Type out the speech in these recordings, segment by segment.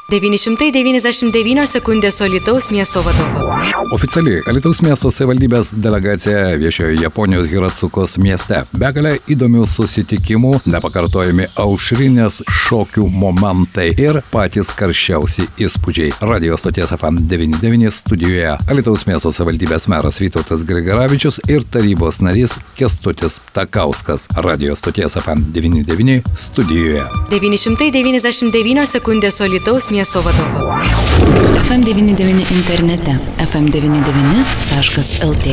999 sekundės Alytaus miesto vadovu. Oficialiai Alytaus miesto savivaldybės delegacija viešėjo Japonijos Hiratsukos mieste. Begalė įdomių susitikimų, nepakartojami aušrinės šokių momentai ir patys karščiausi įspūdžiai. Radio stoties FM 99 studijoje Alytaus miesto savivaldybės meras Vytautas Grigaravičius ir tarybos narys Kęstutis Takauskas. Radio stoties FM 99 studijoje. 999 sekundės Alytaus miesto vadovu. FM99 internete. FM99.lt.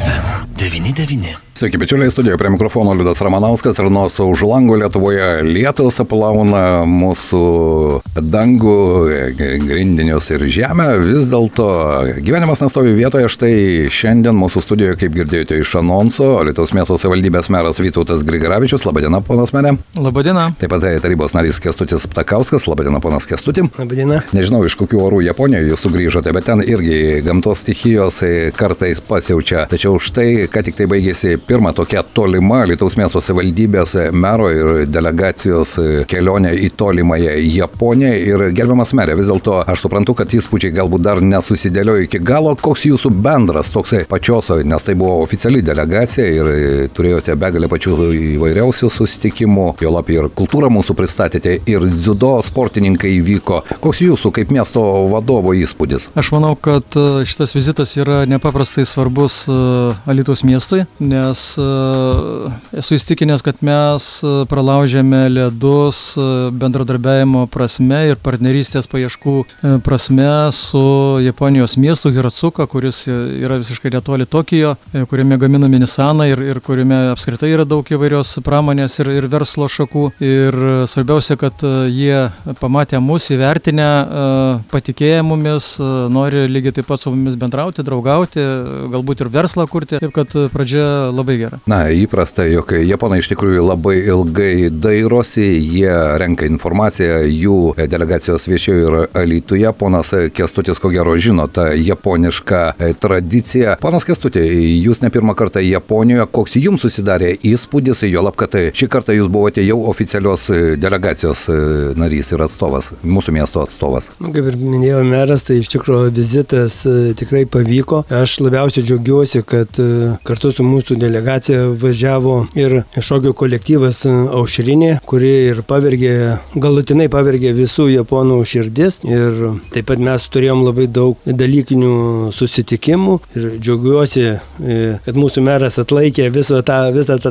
FM99. Sveiki, bičiuliai, studijoje prie mikrofono Liudas Ramanauskas ir nors už lango Lietuvoje lietus aplauna mūsų dangų, grindinius ir žemę, vis dėlto gyvenimas nestovi vietoje. Štai šiandien mūsų studijoje, kaip girdėjote iš anonso, Alytaus miesto savivaldybės meras Vytautas Grigaravičius. Labadiena, ponas merė. Labadiena. Taip pat tarybos narys Kęstutis Takauskas. Labadiena, ponas Kęstuti. Labadiena. Nežinau, iš kokių orų Japonijoje jūs sugrįžote, bet ten irgi gamtos stichijos kartais pasiaučia. Tačiau štai, ką tik tai baigėsi pirma tokia tolima Alytaus miesto savivaldybės mero ir delegacijos kelionė į tolimąją Japoniją. Ir gerbiamas merė, vis dėlto aš suprantu, kad įspūdžiai galbūt dar nesusidėliojo iki galo. Koks jūsų bendras toksai pačios, nes tai buvo oficiali delegacija ir turėjote begalę pačių įvairiausių susitikimų, juolab ir kultūrą mūsų pristatėte ir dziudo sportininkai vyko. Koks jūsų kaip miesto vadovo įspūdis? Aš manau, kad šitas vizitas yra nepaprastai svarbus Alytaus miestui, nes esu įstikinęs, kad mes pralaužėme ledus bendradarbiavimo prasme ir partnerystės paieškų prasme su Japonijos miestu Hiratsuka, kuris yra visiškai netoli Tokijo, kuriame gaminami Nissaną ir kuriame apskritai yra daug įvairios pramonės ir verslo šakų. Ir svarbiausia, kad jie pamatę mus, įvertinę, patikėję mumis, nori lygiai taip pat su mumis bendrauti, draugauti, galbūt ir verslą kurti, taip kad pradžia labai gera. Na, įprasta, jog japonai iš tikrųjų labai ilgai dairosi, jie renka informaciją, jų delegacijos viešėjo ir Alytuje. Ponas Kęstutis, ko gero, žino tą japonišką tradiciją. Ponas Kęstuti, jūs ne pirmą kartą Japonijoje, koks jums susidarė įspūdis, juolab, kad šį kartą jūs buvote jau oficialios delegacijos narys ir atstovas, mūsų miesto atstovas. Kaip ir minėjo meras, tai iš tikrųjų vizitas tikrai pavyko. Aš labiausiai džiaugiuosi, kad kartu su mūsų delegacija važiavo ir šokio kolektyvas Aušrinė, kuri ir galutinai pavergė visų japonų širdis. Ir taip pat mes turėjom labai daug dalykinių susitikimų ir džiaugiuosi, kad mūsų meras atlaikė visą tą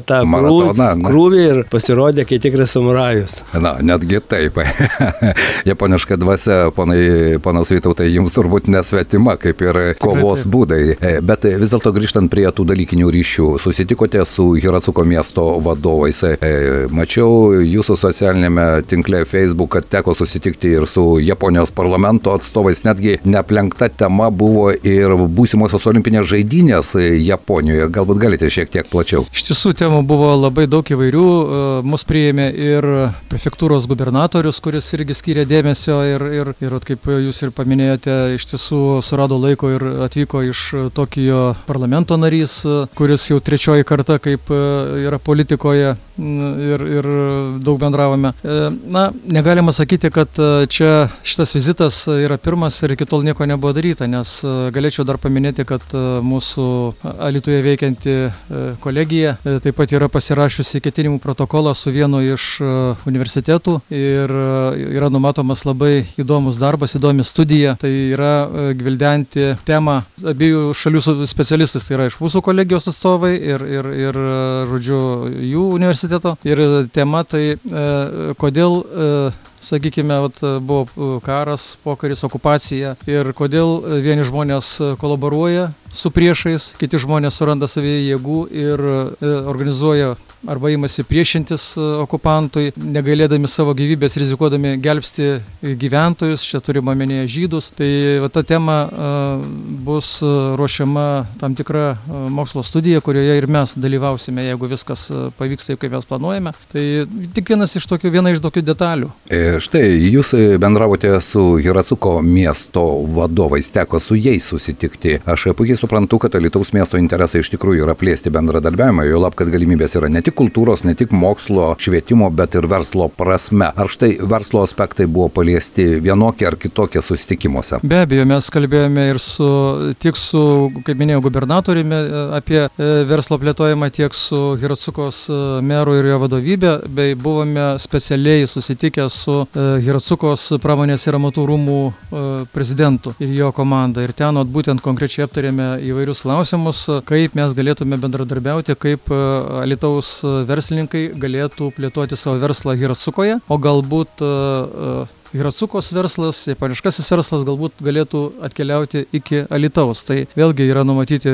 krūvį ir pasirodė kaip tikras samurajus. Na, netgi taip. Japoniška dvasia, ponas Vytautai, jums turbūt nesvetima, kaip ir kovos būdai. Bet vis dėlto grįžtant prie tų dalykinių ryšių, susitikote su Hiratsuko miesto vadovais. Mačiau jūsų socialinėme tinkle Facebook, kad teko susitikti ir su Japonijos parlamento atstovais. Netgi neaplenkta tema buvo ir būsimosios olimpinės žaidynės Japonijoje. Galbūt galite šiek tiek plačiau. Iš tiesų temų buvo labai daug įvairių. Mus priėmė ir prefektūros gubernatorius, kuris irgi skyrė dėmesio ir kaip jūs ir paminėjote, iš tiesų surado laiko ir atvyko iš Tokijo parlamento narys, kuris jau trečioji karta kaip yra politikoje ir daug bendravome. Na, negalima sakyti, kad čia šitas vizitas yra pirmas ir iki tol nieko nebuvo daryta, nes galėčiau dar paminėti, kad mūsų Alytuje veikianti kolegija taip pat yra pasirašiusi ketinimų protokolą su vienu iš universitetų ir yra numatomas labai įdomus darbas, įdomi studija. Tai yra gvildenti temą abiejų šalių specialistais, tai yra iš mūsų kolegijos atstovai ir žodžiu, jų universiteto. Ir tema tai, kodėl, sakykime, buvo karas, pokaris, okupacija ir kodėl vieni žmonės kolaboruoja su priešais, kiti žmonės suranda savyje jėgų ir organizuoja arba imasi priešintis okupantui, negailėdami savo gyvybės, rizikuodami gelbsti gyventojus, čia turime omenyje žydus. Tai ta tema bus ruošiama tam tikra mokslo studija, kurioje ir mes dalyvausime, jeigu viskas pavyks taip, kaip mes planuojame. Tai tik viena iš tokių detalių. Štai, jūs bendravote su Hiratsuko miesto vadovais, teko su jais susitikti. Aš puikiai suprantu, kad Alytaus miesto interesai iš tikrųjų yra plėsti bendradarbiavimą, jo lab, kad galimybės yra ne tik kultūros, ne tik mokslo, švietimo, bet ir verslo prasme. Ar štai verslo aspektai buvo paliesti vienokie ar kitokie susitikimuose? Be abejo, mes kalbėjome ir tiek su, kaip minėjau, gubernatoriumi apie verslo plėtojimą, tiek su Hiratsukos meru ir jo vadovybė, bei buvome specialiai susitikę su Hiratsukos pramonės ir amatų rūmų prezidentu ir jo komanda. Ir ten būtent konkrečiai aptarėme įvairius klausimus, kaip mes galėtume bendradarbiauti, kaip Alytaus verslininkai galėtų plėtoti savo verslą Hiratsukoje, o galbūt Hiratsukos verslas, japoniškasis verslas galbūt galėtų atkeliauti iki Alytaus. Tai vėlgi yra numatyti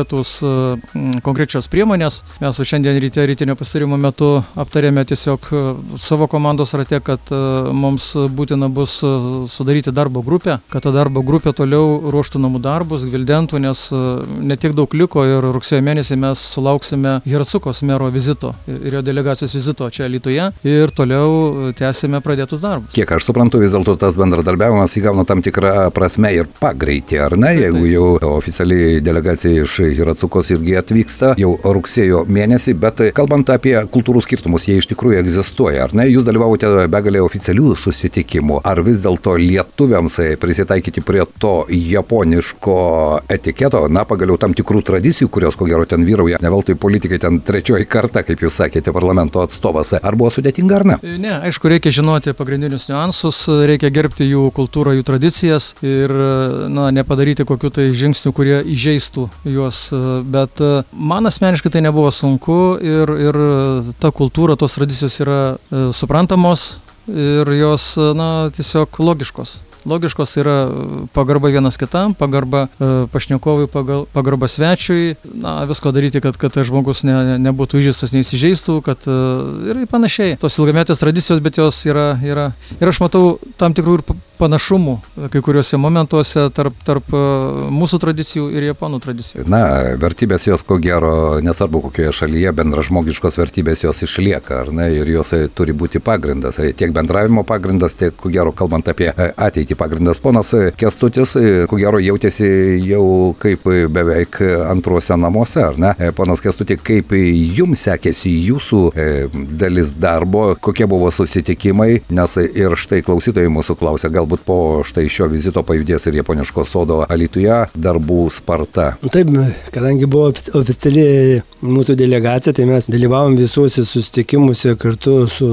konkrečios priemonės. Mes šiandien rytinio pasitarimo metu aptarėme tiesiog savo komandos rate, kad mums būtina bus sudaryti darbo grupę, kad ta darbo grupė toliau ruoštų namų darbus, gvildentų, nes netiek daug liko ir rugsėjo mėnesį mes sulauksime Hiratsukos mero vizito ir jo delegacijos vizito čia Alytuje ir toliau tęsime pradėtus darbus. Kiek aš suprantu, vis dėlto tas bendradarbiavimas įgauna tam tikrą prasme ir pagreitį, ar ne? Jeigu jau oficialiai delegacija iš Hiratsukos irgi atvyksta jau rugsėjo mėnesį, bet kalbant apie kultūrų skirtumus, jie iš tikrųjų egzistuoja, ar ne? Jūs dalyvavote begalė oficialių susitikimų. Ar vis dėlto lietuviams prisitaikyti prie to japoniško etiketo, na, pagaliau tam tikrų tradicijų, kurios ko gero ten vyrauja, ne veltui politikai ten trečioji karta, kaip jūs sakėte, parlamento atstovas. Ar buvo sudėtinga, ar ne? Ne, aišku, reikia žinoti pagrindinius niuansus, reikia gerbti jų kultūrą, jų tradicijas ir nepadaryti kokių tai žingsnių, kurie įžeistų juos. Bet man asmeniškai tai nebuvo sunku ir ta kultūra, tos tradicijos yra suprantamos ir jos tiesiog logiškos. Logiškos yra pagarba vienas kitam, pagarba pašnekovui, pagarba svečiui, visko daryti, kad žmogus nebūtų įžeistas, neįsižeistų, kad ir panašiai. Tos ilgametės tradicijos, bet jos yra ir aš matau tam tikrų ir panašumų kai kuriuose momentuose tarp mūsų tradicijų ir japonų tradicijų. Vertybės jos ko gero, nesvarbu kokioje šalyje, bendražmogiškos vertybės jos išlieka, ar ne, ir jos turi būti pagrindas. Tiek bendravimo pagrindas, tiek ko gero kalbant apie ateitį pagrindas. Ponas Kęstutis, ko gero jautėsi jau kaip beveik antruose namuose, ar ne? Ponas Kęstuti, kaip jums sekėsi jūsų dalis darbo, kokie buvo susitikimai, nes ir štai klausytojai mūsų klausia, galbūt po štai šio vizito pajudės ir japoniško sodo Alytuje darbų sparta. Taip, kadangi buvo oficiali mūsų delegacija, tai mes dalyvavom visuose susitikimuose kartu su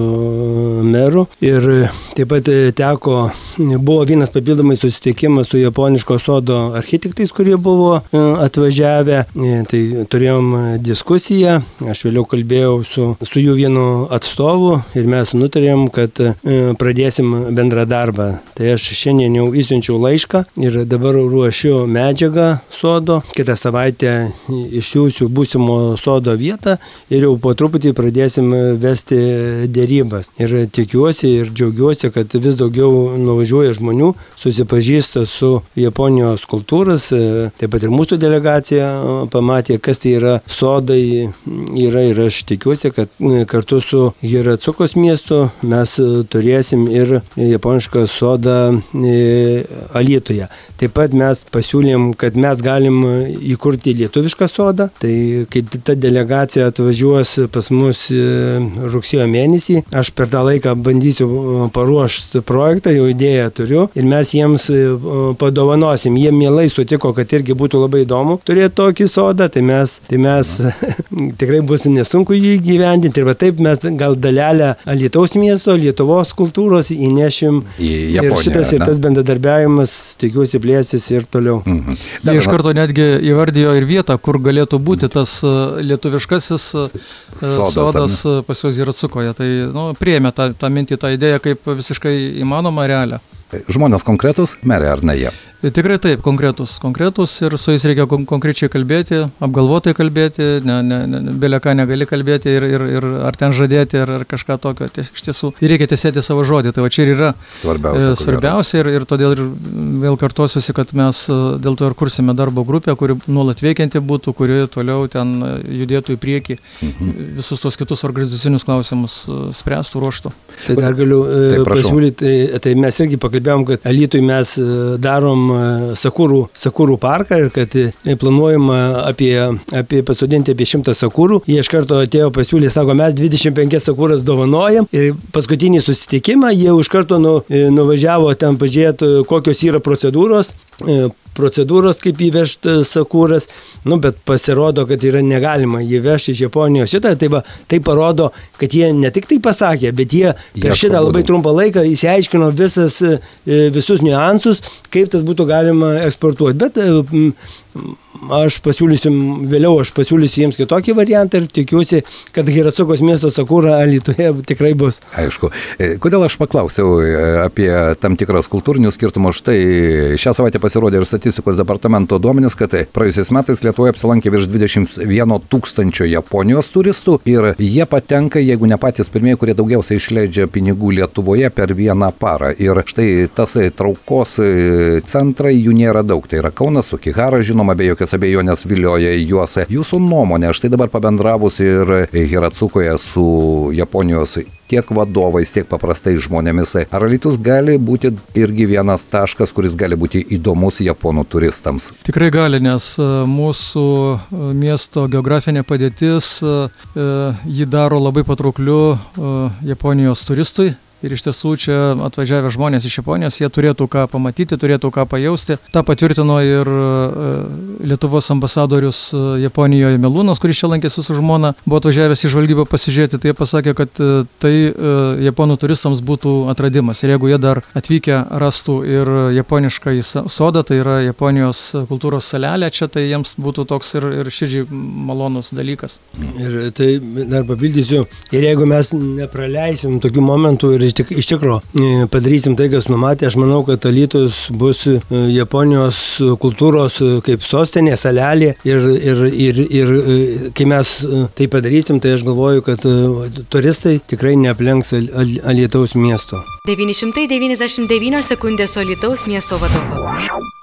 meru ir taip pat buvo vienas papildomai susitikimas su japoniško sodo architektais, kurie buvo atvažiavę, tai turėjom diskusiją, aš vėliau kalbėjau su jų vienu atstovu ir mes nutarėm, kad pradėsim bendrą darbą. Tai aš šiandien jau išsiunčiau laišką ir dabar ruošiu medžiagą sodo, kitą savaitę išsiųsiu būsimo sodo vietą ir jau po truputį pradėsim vesti dėrybas. Ir tikiuosi ir džiaugiuosi, kad vis daugiau nuvažiuoja žmonių, susipažįsta su Japonijos kultūros, taip pat ir mūsų delegacija pamatė, kas tai yra sodai ir aš tikiuosi, kad kartu su Hiratsukos miestu mes turėsim ir japonišką sodą Alytuje. Taip pat mes pasiūlėm, kad mes galim įkurti lietuvišką sodą, tai kai ta delegacija atvažiuos pas mus rugsėjo mėnesį, aš per tą laiką bandysiu paruošti projektą, jau idėją turiu ir mes jiems padovanosim. Jie mielai sutiko, kad irgi būtų labai įdomu turėti tokį sodą, tai mes tikrai bus nesunku jį gyvendinti ir va taip mes gal dalelę Alytaus miesto, Lietuvos kultūros įnešim į Japoniją. Ir šitas ir tas bendradarbiavimas, tikiuosi, plėsis ir toliau. Jie iš karto netgi įvardijo ir vietą, kur galėtų būti tas lietuviškasis sodas pas juos Hiratsukoje. Tai priėmė tą mintį, tą idėją kaip visiškai įmanoma realią. Žmonės konkretus, merė, ar ne jie? Tikrai taip, konkretus ir su jais reikia konkrečiai kalbėti, apgalvotai kalbėti, belė ką negali kalbėti ir ar ten žadėti, ar kažką tokio. Iš tiesų, reikia tiesėti savo žodį, tai va čia ir yra svarbiausia ir todėl ir vėl kartosiuosi, kad mes dėl to ir kursime darbo grupę, kuri nuolat veikianti būtų, kuri toliau ten judėtų į priekį, visus tos kitus organizacinius klausimus spręstų, ruoštų. Tai dar galiu pasiūlyti, tai mes irgi pakalbėjom, kad Alytui mes darom sakurų parką ir kad planuojama apie pasodinti apie 100 sakurų. Jie iš karto atėjo pasiūlė, sako, mes 25 sakuras dovanojam ir paskutinį susitikimą jie iš karto nuvažiavo ten pažiūrėti, kokios yra procedūros, kaip įvežti sakuras, bet pasirodo, kad yra negalima įvežti iš Japonijos šitą, tai parodo, kad jie ne tik tai pasakė, bet jie per šitą labai trumpą laiką įsiaiškino visus niuansus, kaip tas būtų galima eksportuoti. Bet aš pasiūlysiu jiems kitokį variantą ir tikiuosi, kad Hiracukos miesto sakura Alytuje tikrai bus. Aišku. Kodėl aš paklausiau apie tam tikras kultūrinius skirtumus? Štai šią savaitę pasirodė ir statistikos departamento duomenys, kad praėjusiais metais Lietuvoje apsilankė virš 21 000 Japonijos turistų ir jie patenka, jeigu ne patys pirmieji, kurie daugiausiai išleidžia pinigų Lietuvoje per vieną parą. Ir štai tas traukos centrai, jų nėra daug. Tai yra Kaunas, Sugihara, žinoma, be jokios abejonės vilioja juos. Jūsų nuomonė, štai dabar pabendravus ir Hiracukoje su Japonijos tiek vadovais, tiek paprastai žmonėmis, ar Alytus gali būti irgi vienas taškas, kuris gali būti įdomus japonų turistams? Tikrai gali, nes mūsų miesto geografinė padėtis jį daro labai patraukliu Japonijos turistui. Ir iš tiesų čia atvažiavę žmonės iš Japonijos, jie turėtų ką pamatyti, turėtų ką pajausti. Ta patvirtino ir Lietuvos ambasadorius Japonijoje Melūnas, kuris čia lankėsi su žmona, buvo atvažiavęs į žvalgybą pasižiūrėti. Tai jie pasakė, kad tai japonų turistams būtų atradimas. Ir jeigu jie dar atvykę rastų ir japonišką sodą, tai yra Japonijos kultūros salelė čia, tai jiems būtų toks ir širdžiai malonus dalykas. Ir tai dar papildysiu. Ir jeigu mes nepraleisim tokių momentų ir iš tikro padarysim tai, kas numatė, aš manau, kad Alytus bus Japonijos kultūros kaip sostinė, salelė ir kai mes tai padarysim, tai aš galvoju, kad turistai tikrai neaplenks Alytaus miesto. 999 sekundės Alytaus miesto vadovo.